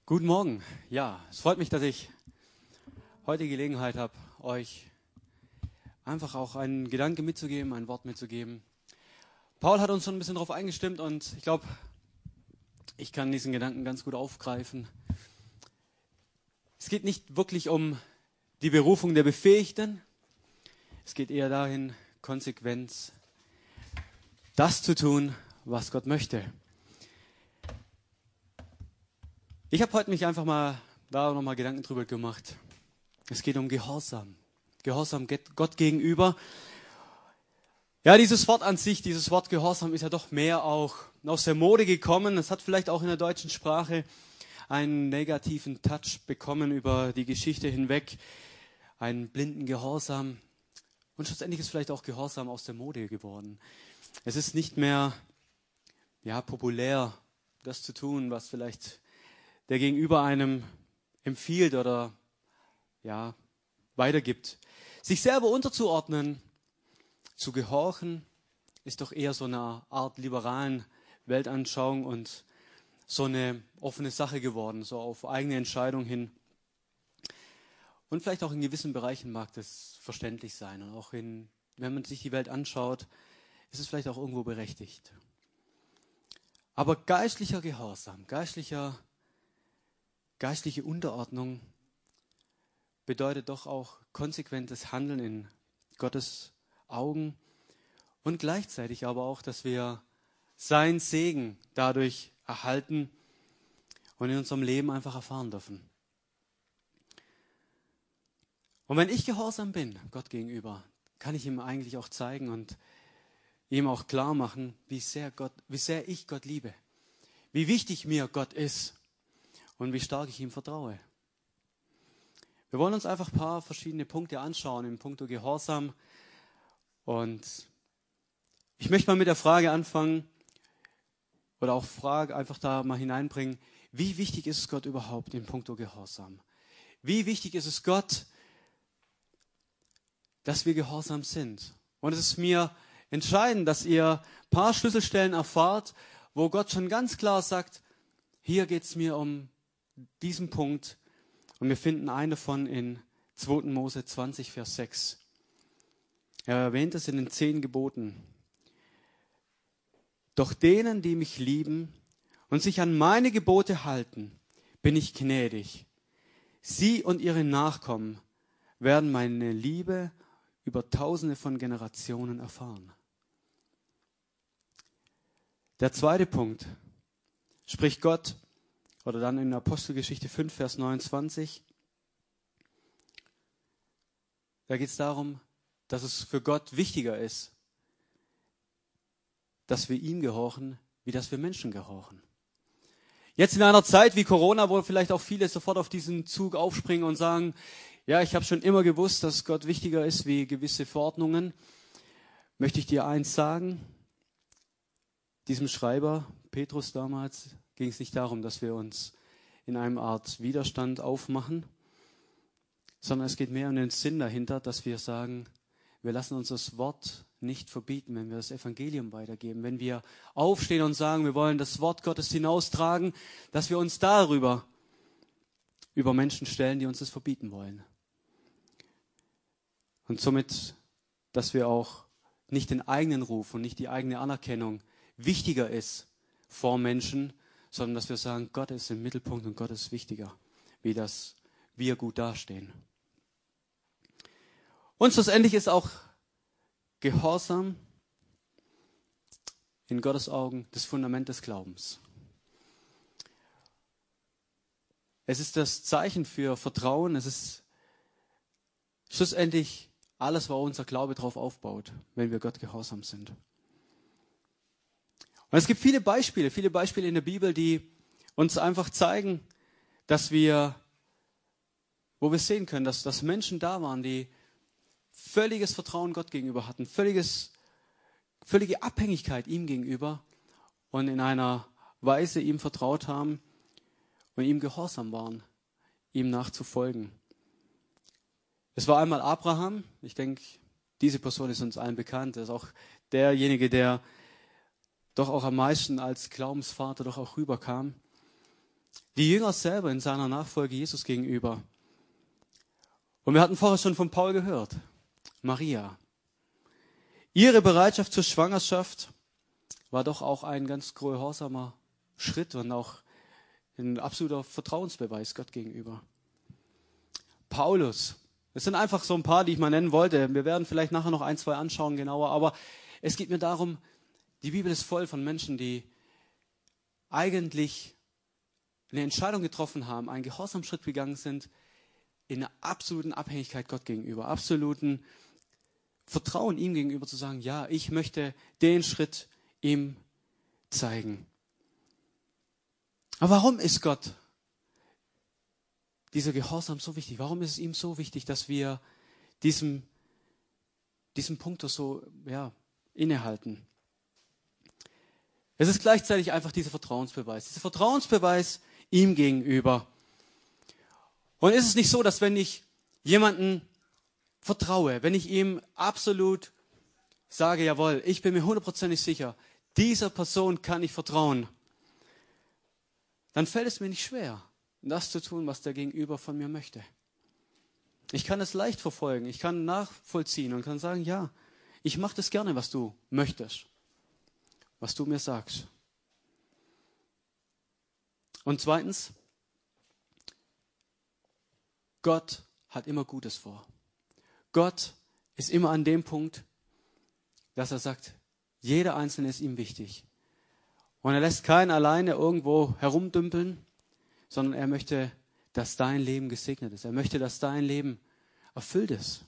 Guten Morgen. Ja, es freut mich, dass ich heute die Gelegenheit habe, euch einfach auch einen Gedanke mitzugeben, ein Wort mitzugeben. Paul hat uns schon ein bisschen darauf eingestimmt und ich glaube, ich kann diesen Gedanken ganz gut aufgreifen. Es geht nicht wirklich um die Berufung der Befähigten. Es geht eher dahin, konsequent das zu tun, was Gott möchte. Ich habe heute mich einfach mal da nochmal Gedanken drüber gemacht. Es geht um Gehorsam. Gehorsam Gott gegenüber. Ja, dieses Wort an sich, dieses Wort Gehorsam ist ja doch mehr auch aus der Mode gekommen. Es hat vielleicht auch in der deutschen Sprache einen negativen Touch bekommen über die Geschichte hinweg. Einen blinden Gehorsam. Und schlussendlich ist vielleicht auch Gehorsam aus der Mode geworden. Es ist nicht mehr populär, das zu tun, was vielleicht der Gegenüber einem empfiehlt oder weitergibt. Sich selber unterzuordnen, zu gehorchen, ist doch eher so eine Art liberalen Weltanschauung und so eine offene Sache geworden, so auf eigene Entscheidung hin. Und vielleicht auch in gewissen Bereichen mag das verständlich sein. Und auch wenn man sich die Welt anschaut, ist es vielleicht auch irgendwo berechtigt. Aber geistlicher Gehorsam, geistliche Unterordnung bedeutet doch auch konsequentes Handeln in Gottes Augen und gleichzeitig aber auch, dass wir seinen Segen dadurch erhalten und in unserem Leben einfach erfahren dürfen. Und wenn ich gehorsam bin, Gott gegenüber, kann ich ihm eigentlich auch zeigen und ihm auch klar machen, wie sehr ich Gott liebe, wie wichtig mir Gott ist und wie stark ich ihm vertraue. Wir wollen uns einfach ein paar verschiedene Punkte anschauen im Punkto Gehorsam. Und ich möchte mal mit der Frage anfangen oder auch Frage einfach da mal hineinbringen, wie wichtig ist es Gott überhaupt im Punkto Gehorsam? Wie wichtig ist es Gott, dass wir gehorsam sind? Und es ist mir entscheidend, dass ihr ein paar Schlüsselstellen erfahrt, wo Gott schon ganz klar sagt, hier geht es mir um diesen Punkt. Und wir finden einen davon in 2. Mose 20, Vers 6. Er erwähnt es in den 10 Geboten. Doch denen, die mich lieben und sich an meine Gebote halten, bin ich gnädig. Sie und ihre Nachkommen werden meine Liebe über Tausende von Generationen erfahren. Der zweite Punkt spricht Gott, oder dann in Apostelgeschichte 5, Vers 29. Da geht es darum, dass es für Gott wichtiger ist, dass wir ihm gehorchen, wie dass wir Menschen gehorchen. Jetzt in einer Zeit wie Corona, wo vielleicht auch viele sofort auf diesen Zug aufspringen und sagen, ja, ich habe schon immer gewusst, dass Gott wichtiger ist wie gewisse Verordnungen, möchte ich dir eins sagen. Diesem Schreiber, Petrus damals, ging es nicht darum, dass wir uns in einer Art Widerstand aufmachen, sondern es geht mehr um den Sinn dahinter, dass wir sagen, wir lassen uns das Wort nicht verbieten, wenn wir das Evangelium weitergeben. Wenn wir aufstehen und sagen, wir wollen das Wort Gottes hinaustragen, dass wir uns darüber über Menschen stellen, die uns das verbieten wollen. Und somit, dass wir auch nicht den eigenen Ruf und nicht die eigene Anerkennung wichtiger ist vor Menschen, sondern dass wir sagen, Gott ist im Mittelpunkt und Gott ist wichtiger, wie dass wir gut dastehen. Und schlussendlich ist auch Gehorsam in Gottes Augen das Fundament des Glaubens. Es ist das Zeichen für Vertrauen, es ist schlussendlich alles, wo unser Glaube drauf aufbaut, wenn wir Gott gehorsam sind. Und es gibt viele Beispiele in der Bibel, die uns einfach zeigen, wo wir sehen können, dass Menschen da waren, die völliges Vertrauen Gott gegenüber hatten, völlige Abhängigkeit ihm gegenüber und in einer Weise ihm vertraut haben und ihm gehorsam waren, ihm nachzufolgen. Es war einmal Abraham, ich denke, diese Person ist uns allen bekannt, er ist auch derjenige, der doch auch am meisten als Glaubensvater doch auch rüberkam. die Jünger selber in seiner Nachfolge Jesus gegenüber. Und wir hatten vorher schon von Paul gehört. Maria. Ihre Bereitschaft zur Schwangerschaft war doch auch ein ganz gehorsamer Schritt und auch ein absoluter Vertrauensbeweis Gott gegenüber. Paulus. Das sind einfach so ein paar, die ich mal nennen wollte. Wir werden vielleicht nachher noch ein, zwei anschauen genauer. Aber es geht mir darum, die Bibel ist voll von Menschen, die eigentlich eine Entscheidung getroffen haben, einen Gehorsamschritt gegangen sind, in einer absoluten Abhängigkeit Gott gegenüber, absoluten Vertrauen ihm gegenüber zu sagen, ja, ich möchte den Schritt ihm zeigen. Aber warum ist Gott dieser Gehorsam so wichtig? Warum ist es ihm so wichtig, dass wir diesem Punkt so innehalten? Es ist gleichzeitig einfach dieser Vertrauensbeweis ihm gegenüber. Und ist es nicht so, dass wenn ich jemanden vertraue, wenn ich ihm absolut sage, jawohl, ich bin mir 100% sicher, dieser Person kann ich vertrauen, dann fällt es mir nicht schwer, das zu tun, was der Gegenüber von mir möchte. Ich kann es leicht verfolgen, ich kann nachvollziehen und kann sagen, ja, ich mache das gerne, was du möchtest, was du mir sagst. Und zweitens, Gott hat immer Gutes vor. Gott ist immer an dem Punkt, dass er sagt, jeder Einzelne ist ihm wichtig. Und er lässt keinen alleine irgendwo herumdümpeln, sondern er möchte, dass dein Leben gesegnet ist. Er möchte, dass dein Leben erfüllt ist.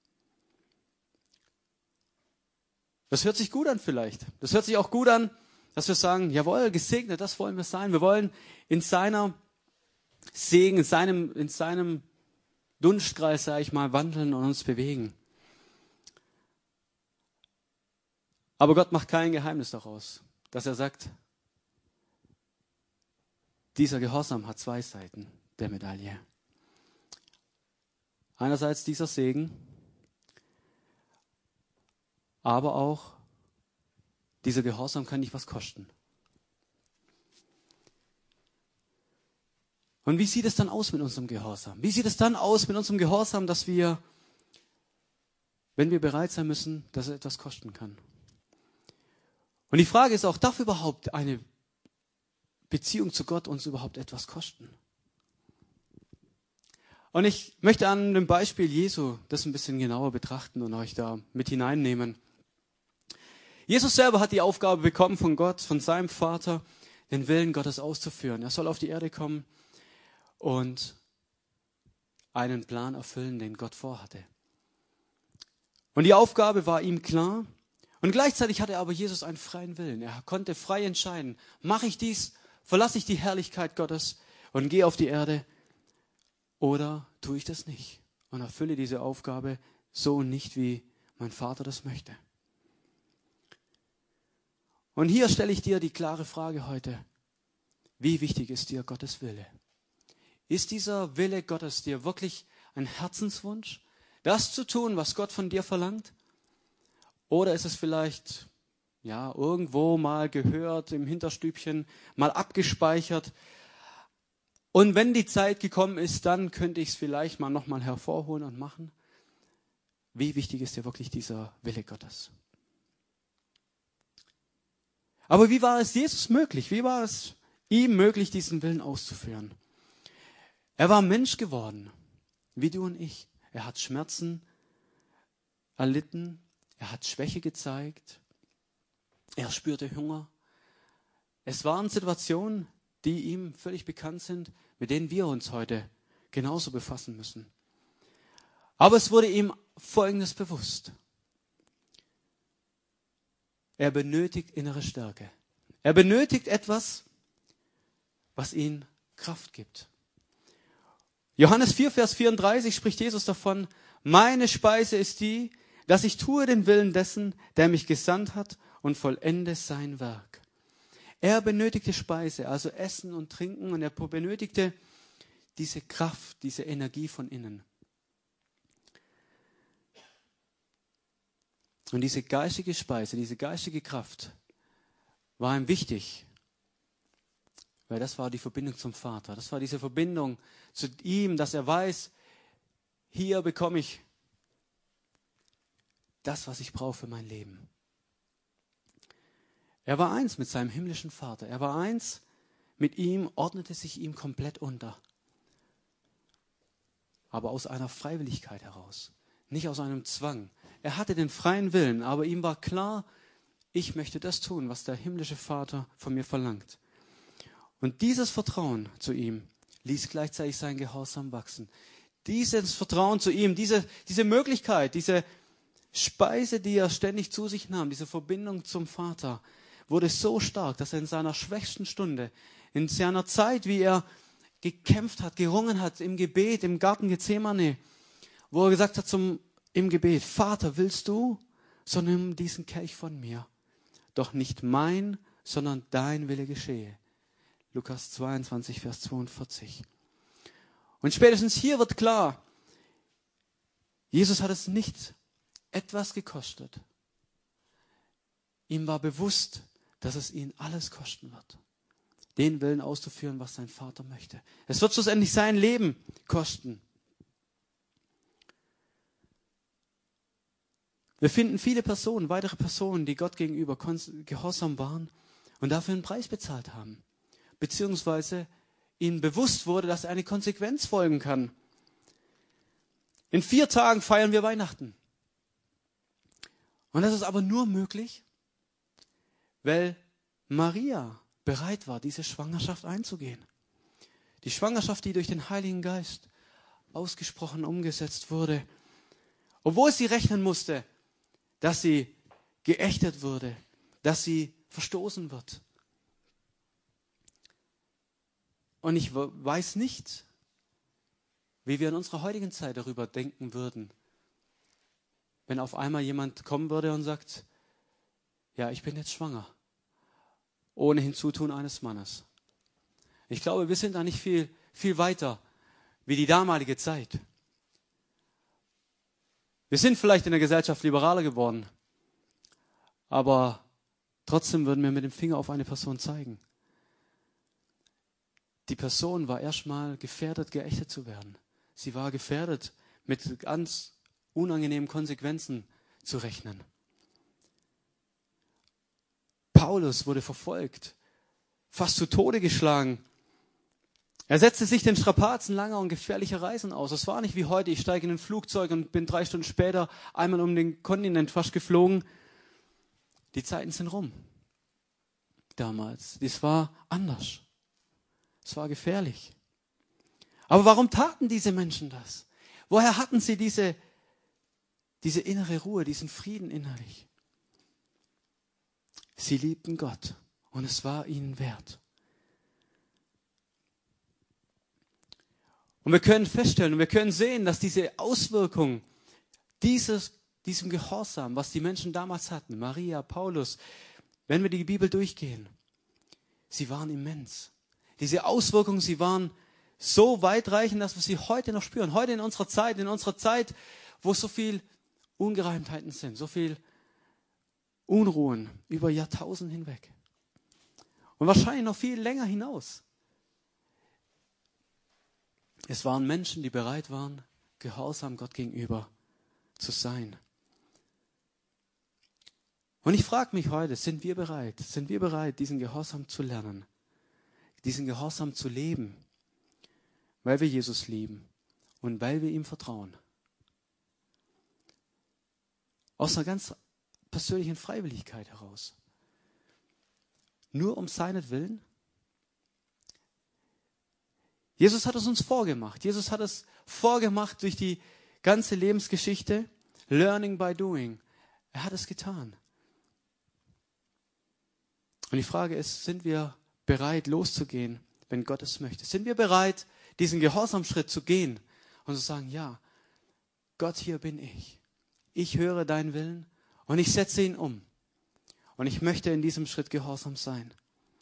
Das hört sich gut an vielleicht. Das hört sich auch gut an, dass wir sagen, jawohl, gesegnet, das wollen wir sein. Wir wollen in seiner Segen, in seinem Dunstkreis, sage ich mal, wandeln und uns bewegen. Aber Gott macht kein Geheimnis daraus, dass er sagt, dieser Gehorsam hat zwei Seiten der Medaille. Einerseits dieser Segen, aber auch dieser Gehorsam kann dich was kosten. Und wie sieht es dann aus mit unserem Gehorsam? Wie sieht es dann aus mit unserem Gehorsam, dass wir, wenn wir bereit sein müssen, dass es etwas kosten kann? Und die Frage ist auch, darf überhaupt eine Beziehung zu Gott uns überhaupt etwas kosten? Und ich möchte an dem Beispiel Jesu das ein bisschen genauer betrachten und euch da mit hineinnehmen. Jesus selber hat die Aufgabe bekommen von Gott, von seinem Vater, den Willen Gottes auszuführen. Er soll auf die Erde kommen und einen Plan erfüllen, den Gott vorhatte. Und die Aufgabe war ihm klar. Und gleichzeitig hatte aber Jesus einen freien Willen. Er konnte frei entscheiden, mache ich dies, verlasse ich die Herrlichkeit Gottes und gehe auf die Erde oder tue ich das nicht und erfülle diese Aufgabe so nicht, wie mein Vater das möchte. Und hier stelle ich dir die klare Frage heute, wie wichtig ist dir Gottes Wille? Ist dieser Wille Gottes dir wirklich ein Herzenswunsch, das zu tun, was Gott von dir verlangt? Oder ist es vielleicht irgendwo mal gehört, im Hinterstübchen, mal abgespeichert? Und wenn die Zeit gekommen ist, dann könnte ich es vielleicht mal nochmal hervorholen und machen. Wie wichtig ist dir wirklich dieser Wille Gottes? Aber wie war es Jesus möglich? Wie war es ihm möglich, diesen Willen auszuführen? Er war Mensch geworden, wie du und ich. Er hat Schmerzen erlitten, er hat Schwäche gezeigt, er spürte Hunger. Es waren Situationen, die ihm völlig bekannt sind, mit denen wir uns heute genauso befassen müssen. Aber es wurde ihm Folgendes bewusst. Er benötigt innere Stärke. Er benötigt etwas, was ihm Kraft gibt. Johannes 4, Vers 34 spricht Jesus davon, meine Speise ist die, dass ich tue den Willen dessen, der mich gesandt hat und vollende sein Werk. Er benötigte Speise, also Essen und Trinken, und er benötigte diese Kraft, diese Energie von innen. Und diese geistige Speise, diese geistige Kraft war ihm wichtig, Weil das war die Verbindung zum Vater. Das war diese Verbindung zu ihm, dass er weiß, hier bekomme ich das, was ich brauche für mein Leben. Er war eins mit seinem himmlischen Vater. Er war eins mit ihm, ordnete sich ihm komplett unter. Aber aus einer Freiwilligkeit heraus, nicht aus einem Zwang. Er hatte den freien Willen, aber ihm war klar, ich möchte das tun, was der himmlische Vater von mir verlangt. Und dieses Vertrauen zu ihm ließ gleichzeitig sein Gehorsam wachsen. Dieses Vertrauen zu ihm, diese Möglichkeit, diese Speise, die er ständig zu sich nahm, diese Verbindung zum Vater, wurde so stark, dass er in seiner schwächsten Stunde, in seiner Zeit, wie er gekämpft hat, gerungen hat im Gebet, im Garten Gethsemane, wo er gesagt hat im Gebet, Vater, willst du, so nimm diesen Kelch von mir. Doch nicht mein, sondern dein Wille geschehe. Lukas 22, Vers 42. Und spätestens hier wird klar, Jesus hat es nicht etwas gekostet. Ihm war bewusst, dass es ihn alles kosten wird, den Willen auszuführen, was sein Vater möchte. Es wird schlussendlich sein Leben kosten. Wir finden viele Personen, weitere Personen, die Gott gegenüber gehorsam waren und dafür einen Preis bezahlt haben. Beziehungsweise ihnen bewusst wurde, dass eine Konsequenz folgen kann. In 4 Tagen feiern wir Weihnachten. Und das ist aber nur möglich, weil Maria bereit war, diese Schwangerschaft einzugehen. Die Schwangerschaft, die durch den Heiligen Geist ausgesprochen umgesetzt wurde, obwohl sie rechnen musste, dass sie geächtet wurde, dass sie verstoßen wird. Und ich weiß nicht, wie wir in unserer heutigen Zeit darüber denken würden, wenn auf einmal jemand kommen würde und sagt, ja, ich bin jetzt schwanger, ohne Hinzutun eines Mannes. Ich glaube, wir sind da nicht viel weiter wie die damalige Zeit. Wir sind vielleicht in der Gesellschaft liberaler geworden, aber trotzdem würden wir mit dem Finger auf eine Person zeigen. Die Person war erstmal gefährdet, geächtet zu werden. Sie war gefährdet, mit ganz unangenehmen Konsequenzen zu rechnen. Paulus wurde verfolgt, fast zu Tode geschlagen. Er setzte sich den Strapazen langer und gefährlicher Reisen aus. Es war nicht wie heute, ich steige in ein Flugzeug und bin 3 Stunden später einmal um den Kontinent fast geflogen. Die Zeiten sind rum. Damals. Das war anders. Es war gefährlich. Aber warum taten diese Menschen das? Woher hatten sie diese innere Ruhe, diesen Frieden innerlich? Sie liebten Gott und es war ihnen wert. Und wir können feststellen und wir können sehen, dass diese Auswirkung diesem Gehorsam, was die Menschen damals hatten, Maria, Paulus, wenn wir die Bibel durchgehen, sie waren immens. Diese Auswirkungen, sie waren so weitreichend, dass wir sie heute noch spüren. Heute in unserer Zeit, wo so viel Ungereimtheiten sind, so viel Unruhen über Jahrtausende hinweg. Und wahrscheinlich noch viel länger hinaus. Es waren Menschen, die bereit waren, gehorsam Gott gegenüber zu sein. Und ich frage mich heute, sind wir bereit, diesen Gehorsam zu lernen, diesen Gehorsam zu leben, weil wir Jesus lieben und weil wir ihm vertrauen? Aus einer ganz persönlichen Freiwilligkeit heraus. Nur um seinetwillen. Jesus hat es uns vorgemacht. Jesus hat es vorgemacht durch die ganze Lebensgeschichte. Learning by doing. Er hat es getan. Und die Frage ist, sind wir bereit loszugehen, wenn Gott es möchte? Sind wir bereit, diesen Gehorsamschritt zu gehen und zu sagen, ja, Gott, hier bin ich. Ich höre deinen Willen und ich setze ihn um. Und ich möchte in diesem Schritt gehorsam sein.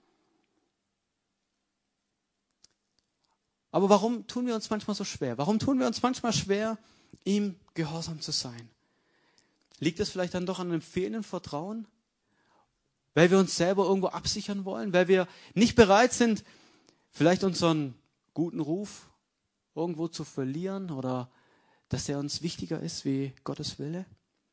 Aber warum tun wir uns manchmal so schwer? Warum tun wir uns manchmal schwer, ihm gehorsam zu sein? Liegt es vielleicht dann doch an einem fehlenden Vertrauen? Weil wir uns selber irgendwo absichern wollen? Weil wir nicht bereit sind, Vielleicht unseren guten Ruf irgendwo zu verlieren oder dass er uns wichtiger ist wie Gottes Wille.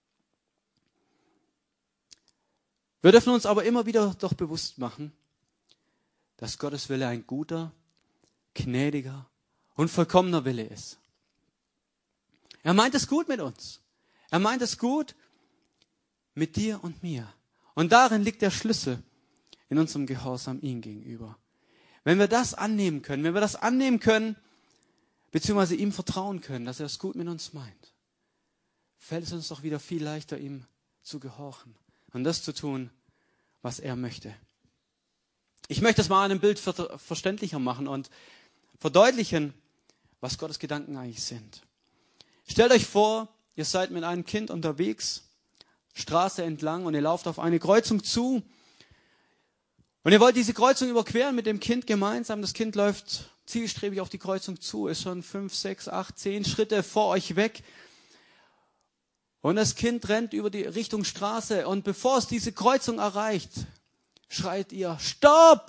Wir dürfen uns aber immer wieder doch bewusst machen, dass Gottes Wille ein guter, gnädiger und vollkommener Wille ist. Er meint es gut mit uns. Er meint es gut mit dir und mir. Und darin liegt der Schlüssel in unserem Gehorsam ihm gegenüber. Wenn wir das annehmen können, beziehungsweise ihm vertrauen können, dass er es gut mit uns meint, fällt es uns doch wieder viel leichter, ihm zu gehorchen und das zu tun, was er möchte. Ich möchte es mal an einem Bild verständlicher machen und verdeutlichen, was Gottes Gedanken eigentlich sind. Stellt euch vor, ihr seid mit einem Kind unterwegs, Straße entlang, und ihr lauft auf eine Kreuzung zu und ihr wollt diese Kreuzung überqueren mit dem Kind gemeinsam. Das Kind läuft zielstrebig auf die Kreuzung zu, ist schon 5, 6, 8, 10 Schritte vor euch weg. Und das Kind rennt über die Richtung Straße und bevor es diese Kreuzung erreicht, schreit ihr, Stopp!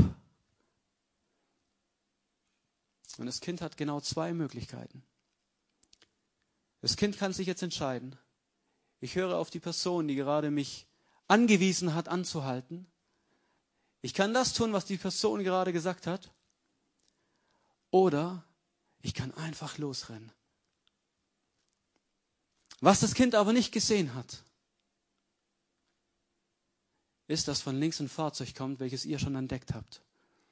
Und das Kind hat genau 2 Möglichkeiten. Das Kind kann sich jetzt entscheiden. Ich höre auf die Person, die gerade mich angewiesen hat, anzuhalten. Ich kann das tun, was die Person gerade gesagt hat. Oder ich kann einfach losrennen. Was das Kind aber nicht gesehen hat, ist, dass von links ein Fahrzeug kommt, welches ihr schon entdeckt habt.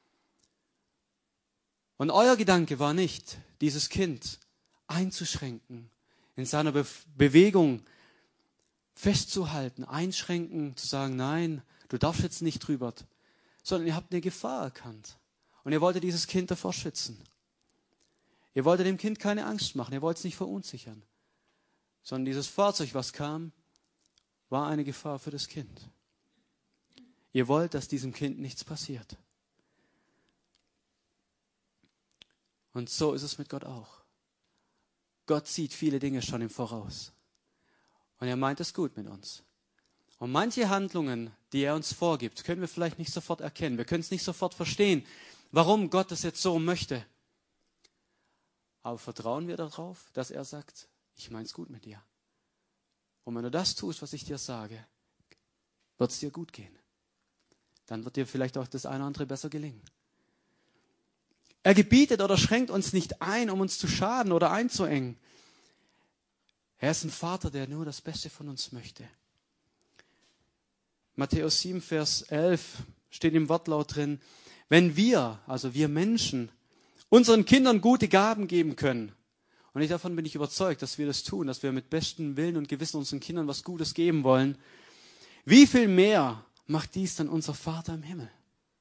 Und euer Gedanke war nicht, dieses Kind einzuschränken, in seiner Bewegung festzuhalten, einschränken, zu sagen, nein, du darfst jetzt nicht drüber, sondern ihr habt eine Gefahr erkannt. Und ihr wolltet dieses Kind davor schützen. Ihr wolltet dem Kind keine Angst machen, ihr wollt es nicht verunsichern. Sondern dieses Fahrzeug, was kam, war eine Gefahr für das Kind. Ihr wollt, dass diesem Kind nichts passiert. Und so ist es mit Gott auch. Gott sieht viele Dinge schon im Voraus. Und er meint es gut mit uns. Und manche Handlungen, die er uns vorgibt, können wir vielleicht nicht sofort erkennen. Wir können es nicht sofort verstehen, warum Gott es jetzt so möchte. Aber vertrauen wir darauf, dass er sagt, ich meine es gut mit dir. Und wenn du das tust, was ich dir sage, wird es dir gut gehen. Dann wird dir vielleicht auch das eine oder andere besser gelingen. Er gebietet oder schränkt uns nicht ein, um uns zu schaden oder einzuengen. Er ist ein Vater, der nur das Beste von uns möchte. Matthäus 7, Vers 11 steht im Wortlaut drin, wenn wir, also wir Menschen, unseren Kindern gute Gaben geben können, und davon bin ich überzeugt, dass wir das tun, dass wir mit bestem Willen und Gewissen unseren Kindern was Gutes geben wollen, wie viel mehr macht dies dann unser Vater im Himmel?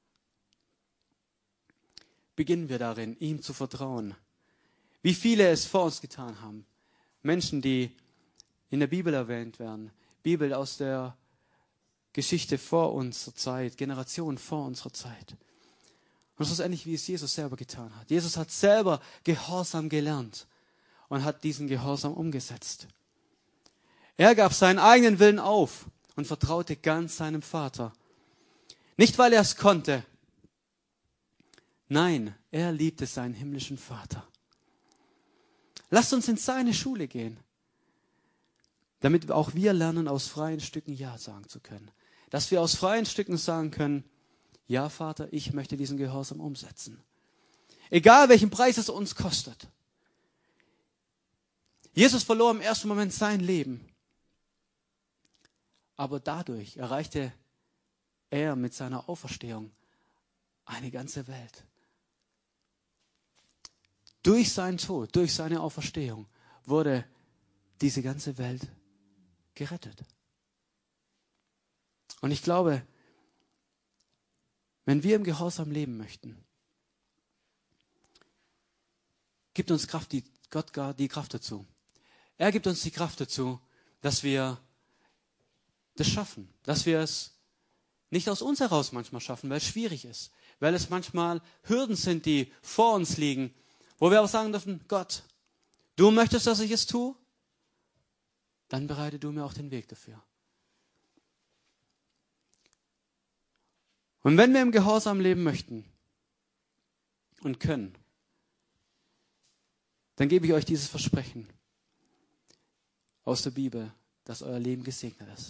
Beginnen wir darin, ihm zu vertrauen. Wie viele es vor uns getan haben. Menschen, die in der Bibel erwähnt werden. Bibel aus der Geschichte vor unserer Zeit, Generationen vor unserer Zeit. Und das ist ähnlich, wie es Jesus selber getan hat. Jesus hat selber Gehorsam gelernt und hat diesen Gehorsam umgesetzt. Er gab seinen eigenen Willen auf und vertraute ganz seinem Vater. Nicht, weil er es konnte. Nein, er liebte seinen himmlischen Vater. Lasst uns in seine Schule gehen, damit auch wir lernen, aus freien Stücken Ja sagen zu können. Dass wir aus freien Stücken sagen können, ja Vater, ich möchte diesen Gehorsam umsetzen. Egal welchen Preis es uns kostet. Jesus verlor im ersten Moment sein Leben. Aber dadurch erreichte er mit seiner Auferstehung eine ganze Welt. Durch seinen Tod, durch seine Auferstehung wurde diese ganze Welt gerettet. Und ich glaube, wenn wir im Gehorsam leben möchten, gibt uns Gott die Kraft dazu. Er gibt uns die Kraft dazu, dass wir das schaffen, dass wir es nicht aus uns heraus manchmal schaffen, weil es schwierig ist, weil es manchmal Hürden sind, die vor uns liegen, wo wir aber sagen dürfen, Gott, du möchtest, dass ich es tue? Dann bereite du mir auch den Weg dafür. Und wenn wir im Gehorsam leben möchten, und können, dann gebe ich euch dieses Versprechen aus der Bibel, dass euer Leben gesegnet ist.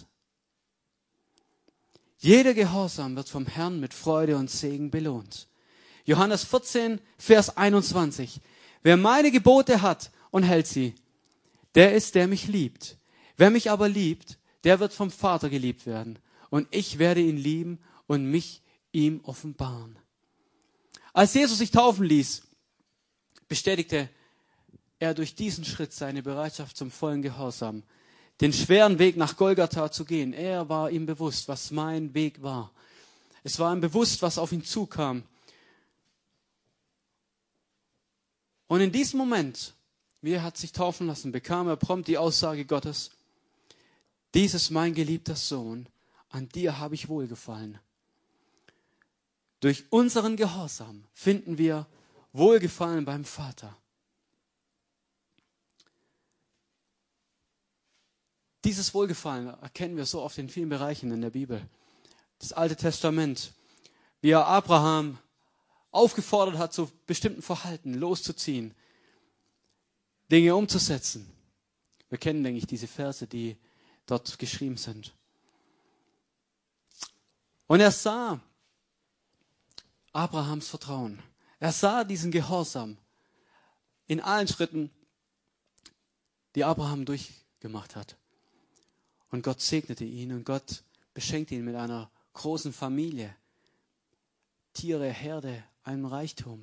Jeder Gehorsam wird vom Herrn mit Freude und Segen belohnt. Johannes 14, Vers 21. Wer meine Gebote hat und hält sie, der ist, der mich liebt. Wer mich aber liebt, der wird vom Vater geliebt werden. Und ich werde ihn lieben und mich ihm offenbaren. Als Jesus sich taufen ließ, bestätigte er durch diesen Schritt seine Bereitschaft zum vollen Gehorsam, den schweren Weg nach Golgatha zu gehen. Er war ihm bewusst, was mein Weg war. Es war ihm bewusst, was auf ihn zukam. Und in diesem Moment, wie er hat sich taufen lassen, bekam er prompt die Aussage Gottes: Dies ist mein geliebter Sohn, an dir habe ich wohlgefallen. Durch unseren Gehorsam finden wir Wohlgefallen beim Vater. Dieses Wohlgefallen erkennen wir so oft in vielen Bereichen in der Bibel. Das Alte Testament, wie er Abraham aufgefordert hat, zu bestimmten Verhalten loszuziehen, Dinge umzusetzen. Wir kennen, denke ich, diese Verse, die dort geschrieben sind. Und er sah Abrahams Vertrauen. Er sah diesen Gehorsam in allen Schritten, die Abraham durchgemacht hat. Und Gott segnete ihn und Gott beschenkte ihn mit einer großen Familie, Tiere, Herde, einem Reichtum.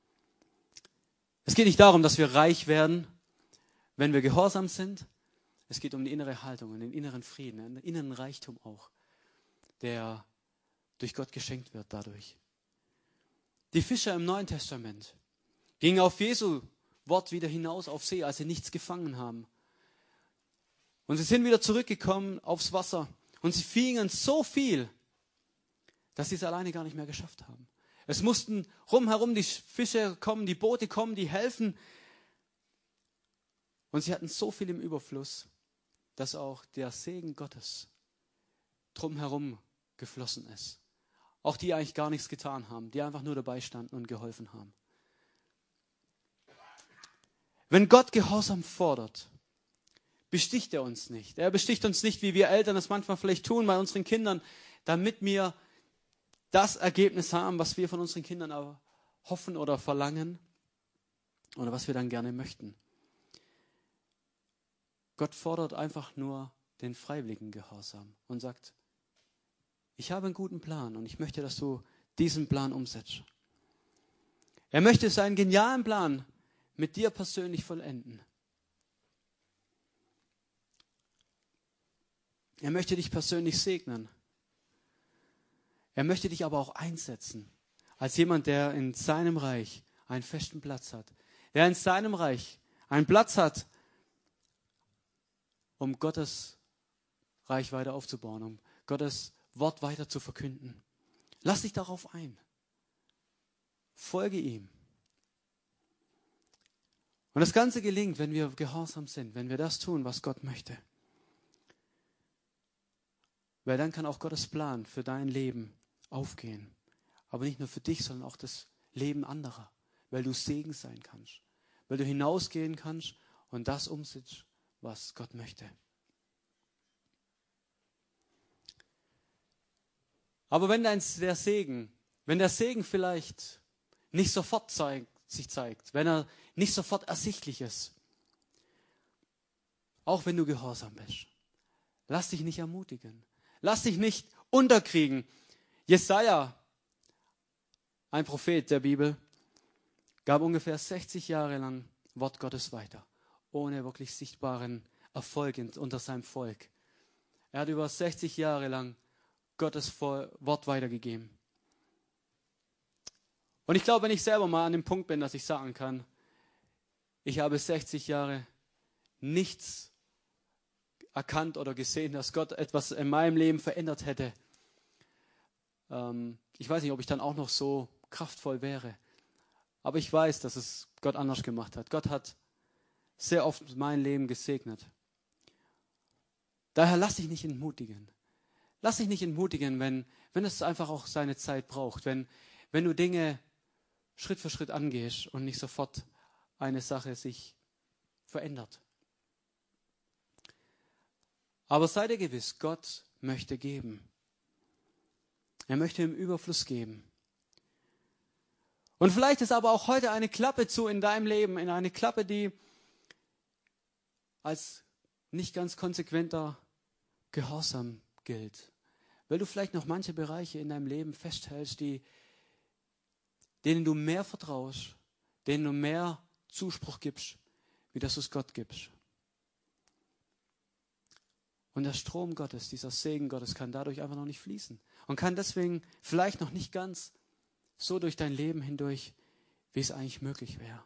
Es geht nicht darum, dass wir reich werden, wenn wir gehorsam sind. Es geht um die innere Haltung und den inneren Frieden, einen inneren Reichtum auch, der durch Gott geschenkt wird dadurch. Die Fischer im Neuen Testament gingen auf Jesu Wort wieder hinaus auf See, als sie nichts gefangen haben. Und sie sind wieder zurückgekommen aufs Wasser. Und sie fingen so viel, dass sie es alleine gar nicht mehr geschafft haben. Es mussten rumherum die Fische kommen, die Boote kommen, die helfen. Und sie hatten so viel im Überfluss, dass auch der Segen Gottes drumherum geflossen ist. Auch die eigentlich gar nichts getan haben, die einfach nur dabei standen und geholfen haben. Wenn Gott Gehorsam fordert, besticht er uns nicht. Er besticht uns nicht, wie wir Eltern es manchmal vielleicht tun bei unseren Kindern, damit wir das Ergebnis haben, was wir von unseren Kindern hoffen oder verlangen oder was wir dann gerne möchten. Gott fordert einfach nur den freiwilligen Gehorsam und sagt, ich habe einen guten Plan und ich möchte, dass du diesen Plan umsetzt. Er möchte seinen genialen Plan mit dir persönlich vollenden. Er möchte dich persönlich segnen. Er möchte dich aber auch einsetzen als jemand, der in seinem Reich einen festen Platz hat. Der in seinem Reich einen Platz hat, um Gottes Reich weiter aufzubauen, um Gottes Wort weiter zu verkünden. Lass dich darauf ein. Folge ihm. Und das Ganze gelingt, wenn wir gehorsam sind, wenn wir das tun, was Gott möchte. Weil dann kann auch Gottes Plan für dein Leben aufgehen. Aber nicht nur für dich, sondern auch das Leben anderer. Weil du Segen sein kannst. Weil du hinausgehen kannst und das umsetzt, was Gott möchte. Aber wenn der Segen vielleicht nicht sofort sich zeigt, wenn er nicht sofort ersichtlich ist, auch wenn du gehorsam bist, lass dich nicht ermutigen. Lass dich nicht unterkriegen. Jesaja, ein Prophet der Bibel, gab ungefähr 60 Jahre lang Wort Gottes weiter, ohne wirklich sichtbaren Erfolg unter seinem Volk. Er hat über 60 Jahre lang Gottes Wort weitergegeben. Und ich glaube, wenn ich selber mal an dem Punkt bin, dass ich sagen kann, ich habe 60 Jahre nichts erkannt oder gesehen, dass Gott etwas in meinem Leben verändert hätte. Ich weiß nicht, ob ich dann auch noch so kraftvoll wäre. Aber ich weiß, dass es Gott anders gemacht hat. Gott hat sehr oft mein Leben gesegnet. Daher lass dich nicht entmutigen. Lass dich nicht entmutigen, wenn es einfach auch seine Zeit braucht. Wenn du Dinge Schritt für Schritt angehst und nicht sofort eine Sache sich verändert. Aber sei dir gewiss, Gott möchte geben. Er möchte im Überfluss geben. Und vielleicht ist aber auch heute eine Klappe zu in deinem Leben, in eine Klappe, die als nicht ganz konsequenter Gehorsam gilt. Weil du vielleicht noch manche Bereiche in deinem Leben festhältst, denen du mehr vertraust, denen du mehr Zuspruch gibst, wie dass du es Gott gibst. Und der Strom Gottes, dieser Segen Gottes kann dadurch einfach noch nicht fließen. Und kann deswegen vielleicht noch nicht ganz so durch dein Leben hindurch, wie es eigentlich möglich wäre.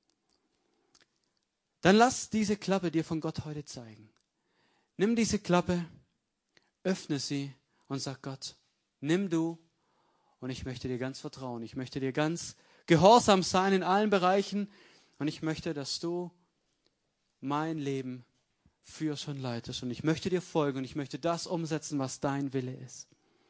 Dann lass diese Klappe dir von Gott heute zeigen. Nimm diese Klappe, öffne sie und sag Gott, nimm du und ich möchte dir ganz vertrauen. Ich möchte dir ganz gehorsam sein in allen Bereichen und ich möchte, dass du mein Leben führst und leitest und ich möchte dir folgen und ich möchte das umsetzen, was dein Wille ist.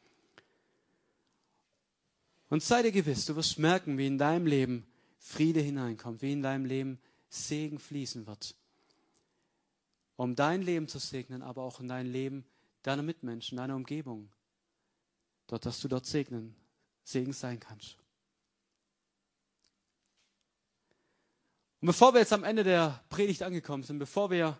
Und sei dir gewiss, du wirst merken, wie in deinem Leben Friede hineinkommt, wie in deinem Leben Segen fließen wird. Um dein Leben zu segnen, aber auch in dein Leben deiner Mitmenschen, deiner Umgebung. Dort, dass du dort Segen sein kannst. Und bevor wir jetzt am Ende der Predigt angekommen sind, bevor wir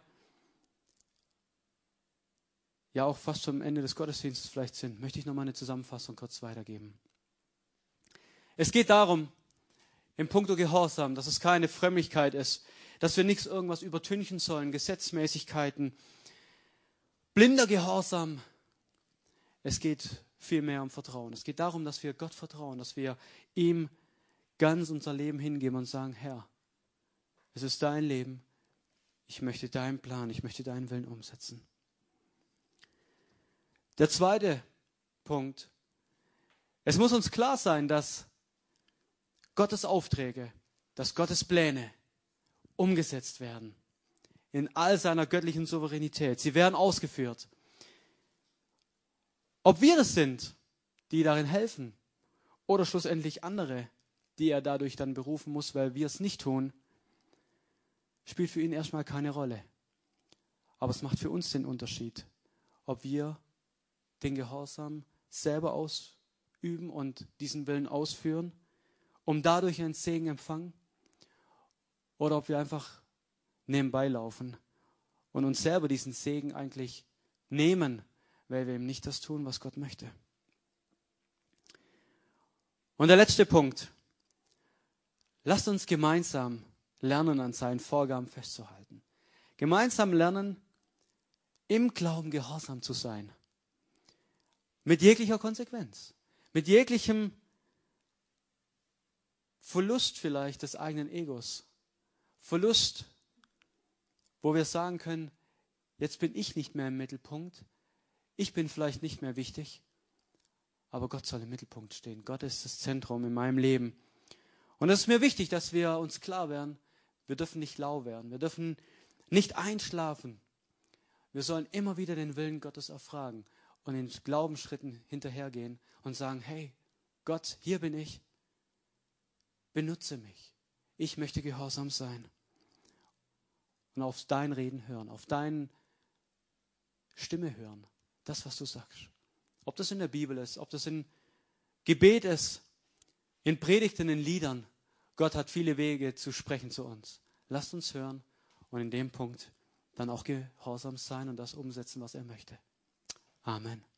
ja auch fast schon am Ende des Gottesdienstes vielleicht sind, möchte ich nochmal eine Zusammenfassung kurz weitergeben. Es geht darum, im Punkto Gehorsam, dass es keine Frömmigkeit ist, dass wir nichts irgendwas übertünchen sollen, Gesetzmäßigkeiten, blinder Gehorsam. Es geht vielmehr um Vertrauen. Es geht darum, dass wir Gott vertrauen, dass wir ihm ganz unser Leben hingeben und sagen, Herr, es ist dein Leben, ich möchte deinen Plan, ich möchte deinen Willen umsetzen. Der zweite Punkt, es muss uns klar sein, dass Gottes Aufträge, dass Gottes Pläne umgesetzt werden. In all seiner göttlichen Souveränität. Sie werden ausgeführt. Ob wir das sind, die darin helfen, oder schlussendlich andere, die er dadurch dann berufen muss, weil wir es nicht tun, spielt für ihn erstmal keine Rolle. Aber es macht für uns den Unterschied, ob wir den Gehorsam selber ausüben und diesen Willen ausführen, um dadurch einen Segen empfangen, oder ob wir einfach nebenbei laufen und uns selber diesen Segen eigentlich nehmen, weil wir eben nicht das tun, was Gott möchte. Und der letzte Punkt. Lasst uns gemeinsam lernen, an seinen Vorgaben festzuhalten. Gemeinsam lernen, im Glauben gehorsam zu sein. Mit jeglicher Konsequenz. Mit jeglichem Verlust vielleicht des eigenen Egos. Verlust, wo wir sagen können, jetzt bin ich nicht mehr im Mittelpunkt. Ich bin vielleicht nicht mehr wichtig, aber Gott soll im Mittelpunkt stehen. Gott ist das Zentrum in meinem Leben. Und es ist mir wichtig, dass wir uns klar werden, wir dürfen nicht lau werden. Wir dürfen nicht einschlafen. Wir sollen immer wieder den Willen Gottes erfragen und in Glaubensschritten hinterhergehen und sagen, hey, Gott, hier bin ich. Benutze mich. Ich möchte gehorsam sein. Und auf dein Reden hören, auf deine Stimme hören. Das, was du sagst. Ob das in der Bibel ist, ob das in Gebet ist, in Predigten, in Liedern. Gott hat viele Wege zu sprechen zu uns. Lasst uns hören und in dem Punkt dann auch gehorsam sein und das umsetzen, was er möchte. Amen.